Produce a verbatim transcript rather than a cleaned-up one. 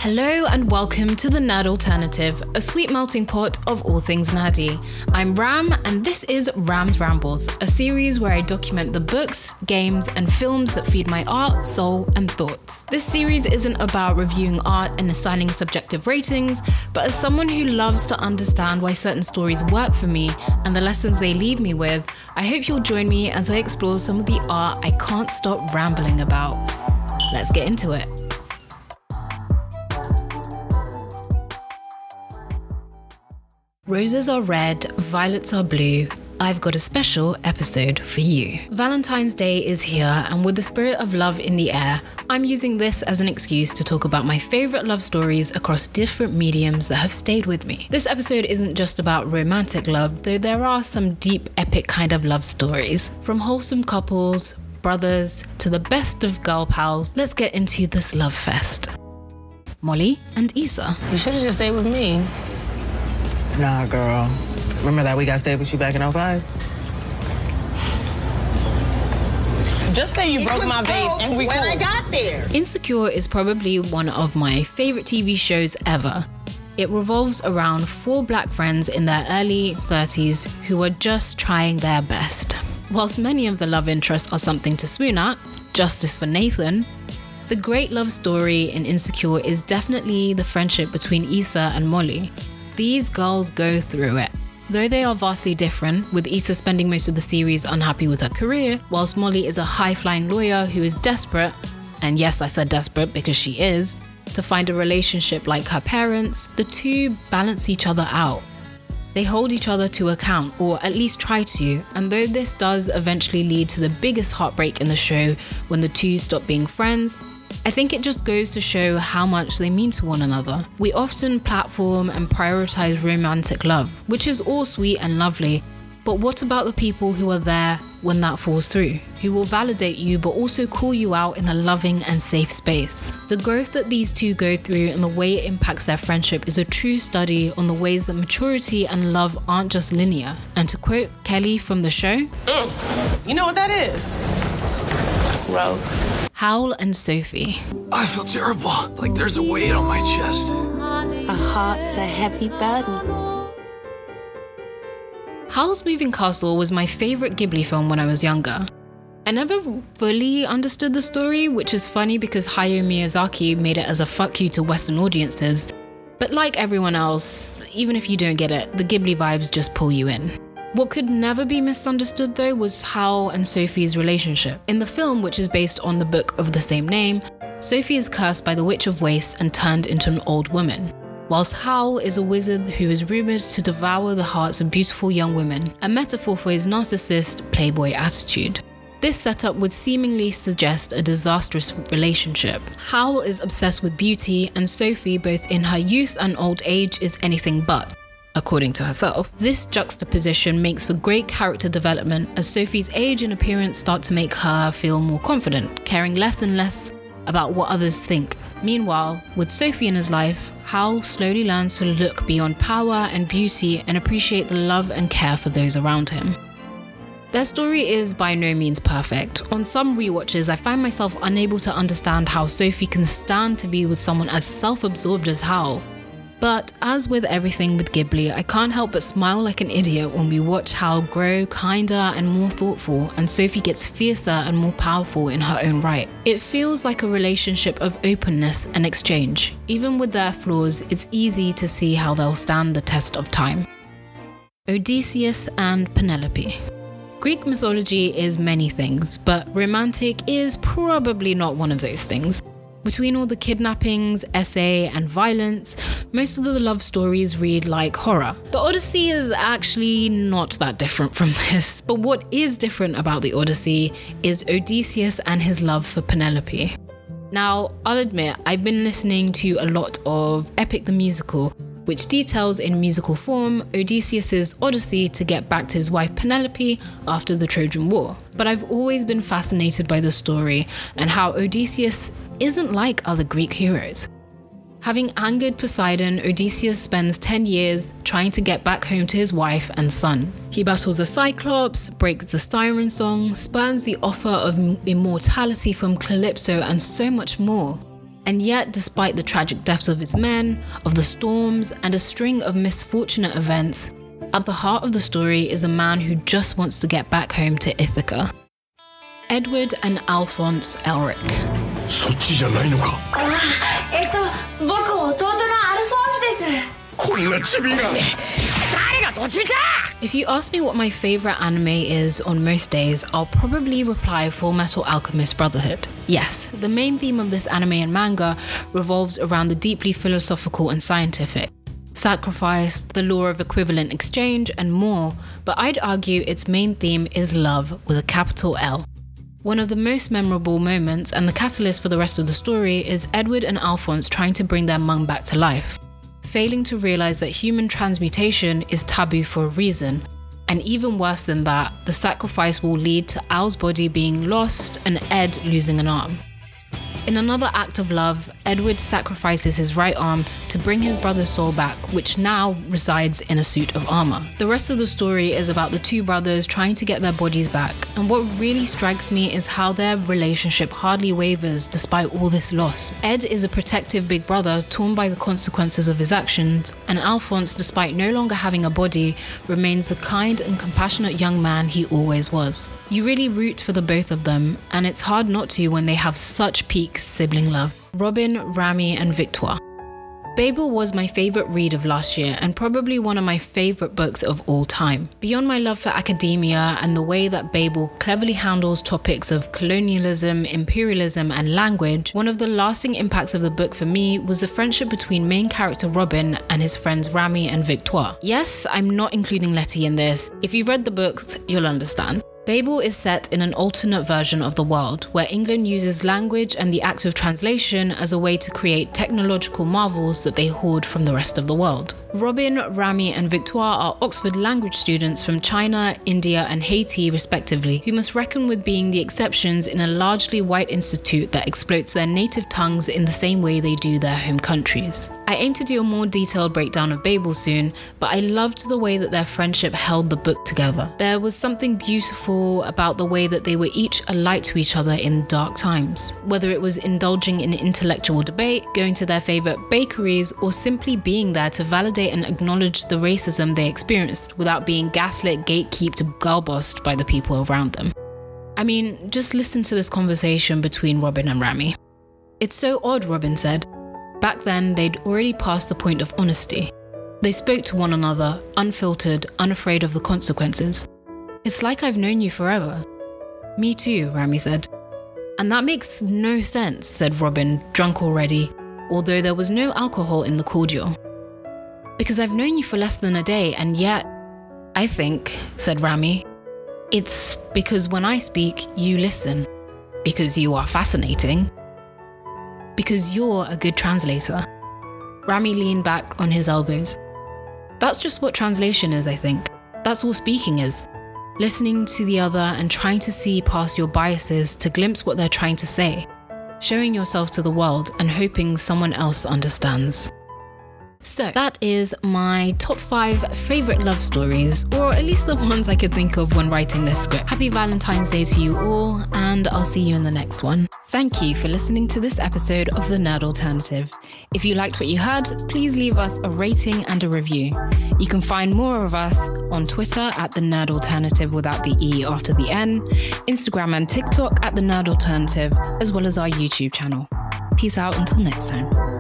Hello and welcome to The Nerd Alternative, a sweet melting pot of all things nerdy. I'm Ram and this is Ram's Rambles, a series where I document the books, games and films that feed my art, soul and thoughts. This series isn't about reviewing art and assigning subjective ratings, but as someone who loves to understand why certain stories work for me and the lessons they leave me with, I hope you'll join me as I explore some of the art I can't stop rambling about. Let's get into it. Roses are red, violets are blue. I've got a special episode for you. Valentine's Day is here, and with the spirit of love in the air, I'm using this as an excuse to talk about my favorite love stories across different mediums that have stayed with me. This episode isn't just about romantic love, though there are some deep, epic kind of love stories. From wholesome couples, brothers, to the best of girl pals, let's get into this love fest. Molly and Issa. You should have just stayed with me. Nah, girl. Remember that week I stayed with you back in oh five? Just say you It broke was my vase broke and we when cool. I got there. Insecure is probably one of my favorite T V shows ever. It revolves around four black friends in their early thirties who are just trying their best. Whilst many of the love interests are something to swoon at, justice for Nathan, the great love story in Insecure is definitely the friendship between Issa and Molly. These girls go through it. Though they are vastly different, with Issa spending most of the series unhappy with her career, whilst Molly is a high-flying lawyer who is desperate, and yes, I said desperate because she is, to find a relationship like her parents, the two balance each other out. They hold each other to account, or at least try to, and though this does eventually lead to the biggest heartbreak in the show when the two stop being friends, I think it just goes to show how much they mean to one another. We often platform and prioritize romantic love, which is all sweet and lovely, but what about the people who are there when that falls through, who will validate you but also call you out in a loving and safe space? The growth that these two go through and the way it impacts their friendship is a true study on the ways that maturity and love aren't just linear. And to quote Kelly from the show, Mm. You know what that is? It's gross. Howl and Sophie. I feel terrible, like there's a weight on my chest. A heart's a heavy burden. Howl's Moving Castle was my favourite Ghibli film when I was younger. I never fully understood the story, which is funny because Hayao Miyazaki made it as a fuck you to Western audiences. But like everyone else, even if you don't get it, the Ghibli vibes just pull you in. What could never be misunderstood though was Howl and Sophie's relationship. In the film, which is based on the book of the same name, Sophie is cursed by the Witch of Waste and turned into an old woman, whilst Howl is a wizard who is rumoured to devour the hearts of beautiful young women, a metaphor for his narcissist, playboy attitude. This setup would seemingly suggest a disastrous relationship. Howl is obsessed with beauty, and Sophie, both in her youth and old age, is anything but. According to herself. This juxtaposition makes for great character development as Sophie's age and appearance start to make her feel more confident, caring less and less about what others think. Meanwhile, with Sophie in his life, Howl slowly learns to look beyond power and beauty and appreciate the love and care for those around him. Their story is by no means perfect. On some rewatches, I find myself unable to understand how Sophie can stand to be with someone as self-absorbed as Howl. But as with everything with Ghibli, I can't help but smile like an idiot when we watch Howl grow kinder and more thoughtful, and Sophie gets fiercer and more powerful in her own right. It feels like a relationship of openness and exchange. Even with their flaws, it's easy to see how they'll stand the test of time. Odysseus and Penelope. Greek mythology is many things, but romantic is probably not one of those things. Between all the kidnappings, essay, and violence, most of the love stories read like horror. The Odyssey is actually not that different from this, but what is different about the Odyssey is Odysseus and his love for Penelope. Now, I'll admit, I've been listening to a lot of Epic the Musical, which details in musical form Odysseus' odyssey to get back to his wife Penelope after the Trojan War. But I've always been fascinated by the story and how Odysseus isn't like other Greek heroes. Having angered Poseidon, Odysseus spends ten years trying to get back home to his wife and son. He battles a Cyclops, breaks the Siren Song, spurns the offer of immortality from Calypso, and so much more. And yet, despite the tragic deaths of his men, of the storms, and a string of misfortunate events, at the heart of the story is a man who just wants to get back home to Ithaca. Edward and Alphonse Elric. そっちじゃないのか。 あ、えっと、僕弟のアルフォンスです。 こんなチビが。 誰がどっちみちゃ。 If you ask me what my favorite anime is on most days, I'll probably reply Fullmetal Alchemist Brotherhood. Yes, the main theme of this anime and manga revolves around the deeply philosophical and scientific, sacrifice, the law of equivalent exchange, and more, but I'd argue its main theme is love with a capital L. One of the most memorable moments and the catalyst for the rest of the story is Edward and Alphonse trying to bring their mum back to life, failing to realize that human transmutation is taboo for a reason, and even worse than that, the sacrifice will lead to Al's body being lost and Ed losing an arm. In another act of love, Edward sacrifices his right arm to bring his brother's soul back, which now resides in a suit of armor. The rest of the story is about the two brothers trying to get their bodies back, and what really strikes me is how their relationship hardly wavers despite all this loss. Ed is a protective big brother torn by the consequences of his actions, and Alphonse, despite no longer having a body, remains the kind and compassionate young man he always was. You really root for the both of them, and it's hard not to when they have such peak sibling love. Robin, Rami, and Victoire. Babel was my favourite read of last year and probably one of my favourite books of all time. Beyond my love for academia and the way that Babel cleverly handles topics of colonialism, imperialism, and language, one of the lasting impacts of the book for me was the friendship between main character Robin and his friends Rami and Victoire. Yes, I'm not including Letty in this. If you've read the books, you'll understand. Babel is set in an alternate version of the world, where England uses language and the act of translation as a way to create technological marvels that they hoard from the rest of the world. Robin, Rami, and Victoire are Oxford language students from China, India, and Haiti, respectively, who must reckon with being the exceptions in a largely white institute that exploits their native tongues in the same way they do their home countries. I aim to do a more detailed breakdown of Babel soon, but I loved the way that their friendship held the book together. There was something beautiful about the way that they were each a light to each other in dark times. Whether it was indulging in intellectual debate, going to their favourite bakeries, or simply being there to validate and acknowledge the racism they experienced without being gaslit, gatekeeped, girl-bossed by the people around them. I mean, just listen to this conversation between Robin and Rami. "It's so odd," Robin said. Back then, they'd already passed the point of honesty. They spoke to one another, unfiltered, unafraid of the consequences. "It's like I've known you forever." "Me too," Rami said. "And that makes no sense," said Robin, drunk already, although there was no alcohol in the cordial. "Because I've known you for less than a day, and yet, I think," said Rami, "it's because when I speak, you listen. Because you are fascinating. Because you're a good translator." Rami leaned back on his elbows. "That's just what translation is, I think. That's all speaking is. Listening to the other and trying to see past your biases to glimpse what they're trying to say. Showing yourself to the world and hoping someone else understands." So that is my top five favourite love stories, or at least the ones I could think of when writing this script. Happy Valentine's Day to you all, and I'll see you in the next one. Thank you for listening to this episode of The Nerd Alternative. If you liked what you heard, please leave us a rating and a review. You can find more of us on Twitter at The Nerd Alternative without the E after the N, Instagram and TikTok at The Nerd Alternative, as well as our YouTube channel. Peace out until next time.